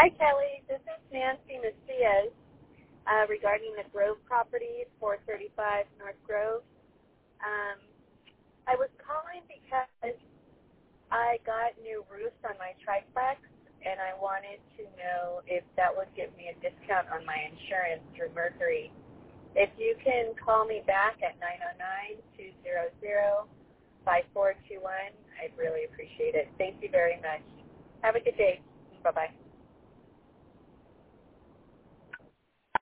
Hi, Kelly. This is Nancy Macias regarding the Grove property, 435 North Grove. I was calling because I got new roofs on my triplex, and I wanted to know if that would give me a discount on my insurance through Mercury. If you can call me back at 909-200-5421, I'd really appreciate it. Thank you very much. Have a good day. Bye-bye.